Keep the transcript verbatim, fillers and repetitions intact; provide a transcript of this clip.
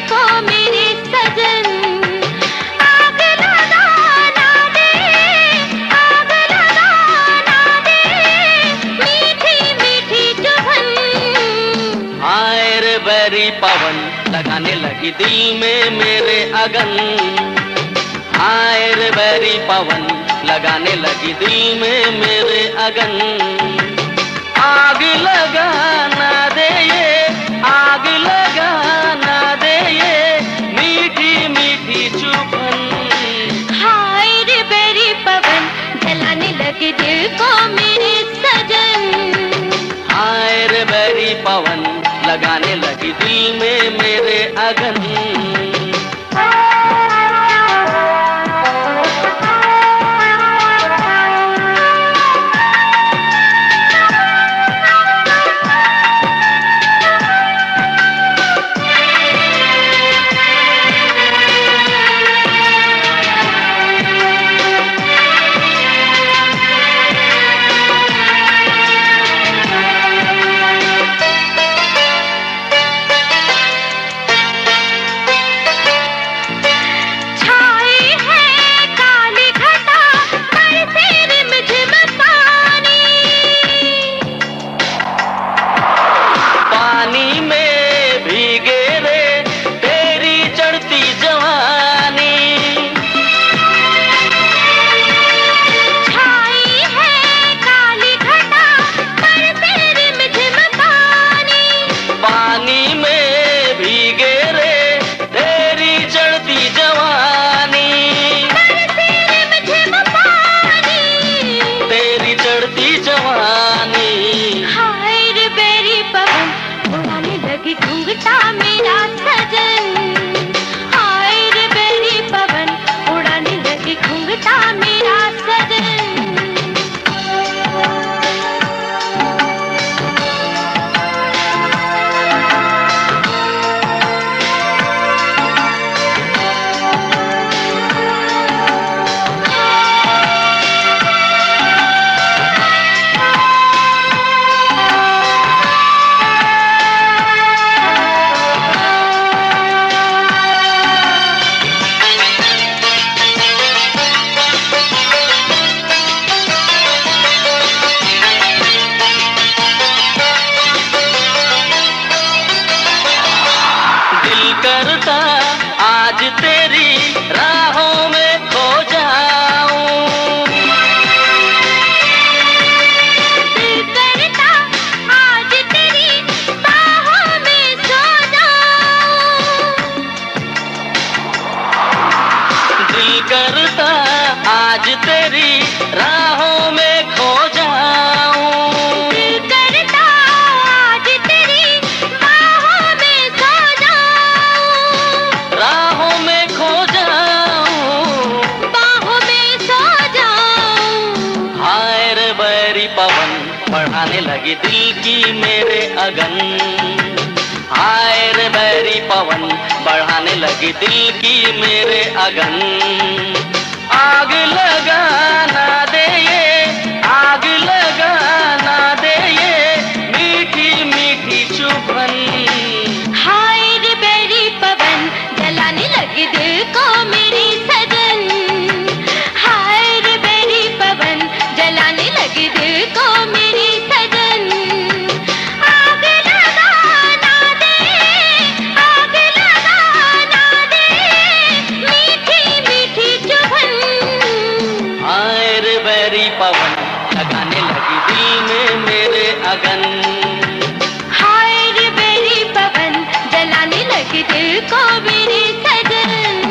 को मेरे सजन। आग लगा ना दे, आग लगा ना दे, मीठी मीठी चुभन। आए रे बैरी पवन लगाने लगी दिल में मेरे अगन। आए रे बैरी पवन लगाने लगी दिल में मेरे अगन। आग लगा ना दे ये, आग लगा ना दे ये, मीठी मीठी चुभन। हाय रे बैरी पवन जलाने लगे दिल को मेरे सजन। हाय रे बैरी पवन लगाने लगी दिल में मेरे अगन। करता आज तेरी राहों में खो जाऊं। दिल करता आज तेरी बाहों में सो जाऊं। दिल करता आज तेरी राहों में खो जाऊं। दिल करता आज तेरी बाहों में सो जाऊं। राहों में खो जाऊं, बाहों में सो जाऊं। हाय रे बैरी पवन बढ़ाने लगी दिल की मेरे अगन। हाय रे बैरी पवन बढ़ाने लगी दिल की मेरे अगन। आग लगा ना दे ये, आग लगा ना दे ये, मीठी मीठी चुभन। हाय रे बैरी पवन जलाने लगे दिल को मेरे सजन। हाय रे बैरी पवन जलाने लगे दिल को मेरे सजन। आग लगा ना दे, आग लगा ना दे, मीठी मीठी चुभन। हाय रे बैरी पवन लगाने लगी दिल में मेरे अगन। हाय रे बैरी पवन जलाने लगे दिल को मेरे सजन।